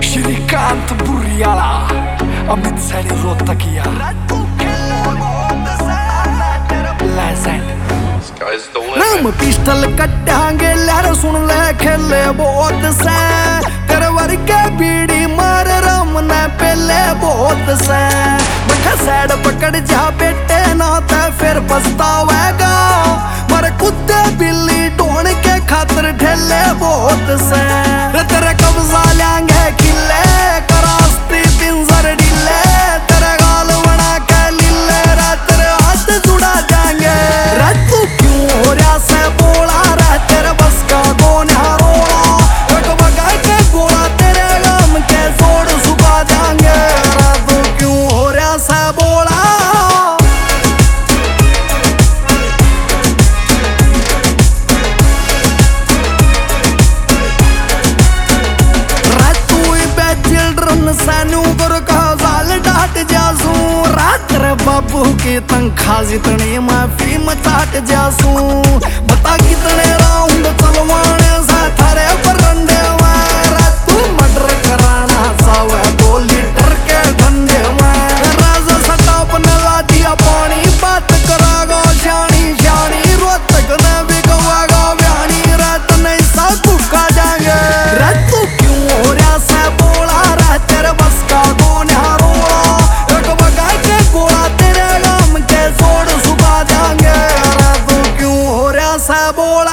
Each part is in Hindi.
श्रीकांत बुरियाला, अमित सैनी रोहतकिया, हम पिस्टल कट्टांगे लहर सुन ले खेले बहुत से, तेरे वर्गे बीड़ी मार राम ने पहले बहुत से। बखा सैड पकड़ जा बेटे ना ते फिर पछतावेगा, मारे कुत्ते बिल्ली ढूंढ के खातर ठेले बहुत से। तेरे कब्जा लेंगे किले करास्ती पिंजर ढीले, तेरे गाल बना के लीले रे तेरे हाथ जुड़ा जाएंगे। रे तू क्यों हो रहा से बोला रे, तेरे बस का कौन है रोड़ा, एक बगा के गोला तेरे गाम के जोड़ सुखा जाएंगे। रे तू क्यों हो रहा से बोला, सैनू कर कहा जाल डाट जासू, रात रे बाबू की तनख्वाह जितनी मैं फीम चाट जासू। बता कितने राउंड चलवाने से थारे बरंडे में, तू मर्डर कराना चाहे 2 लीटर के ठंडे में। राजा सटाप ने ला दिया पानी, बात करागा शानी शानी, रोहतक ने भी गवागा बयानी, रात नहीं सा कुका जाएंगे। रे तू क्यों हो रहा से बोला रे, तेरे बस का कौन है रोड़ा, एक बगा के गोला तेरे गाम के जोड़ सुखा जाएंगे। रे तू क्यों हो रहा से बोला,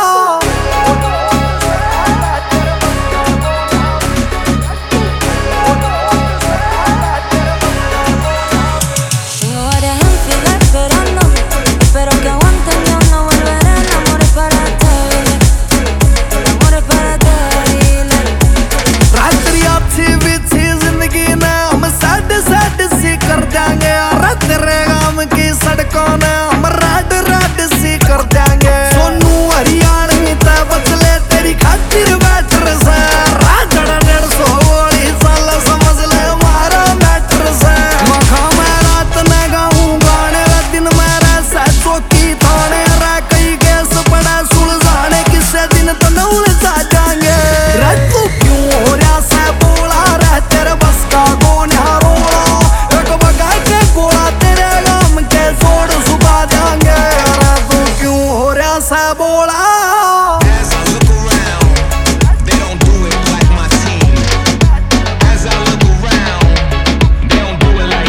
तेरे गांव की सड़कों ने हम राड राड सी कर देंगे। सोनू हरियाणवी ते बचले तेरी खातिर बैटर से, राजड़ा 150 गोली साल समझ ले हमारा मैटर से। मखा मैं रात में गाऊं गाने, दिन में रह चौकी थाने रे, कई केस पड़ा सुलझाने, किसे दिन तो न उलझा जाएंगे। रे तू क्यों हो रहा से बोला रे, तेरे बस का कौन है रोड़ा, एक बगा के गोला तेरे गाम के जोड़ सुखा जाएंगे। रे तू क्यों हो रहा से बोला,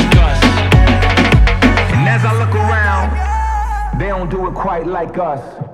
They don't do it quite like us.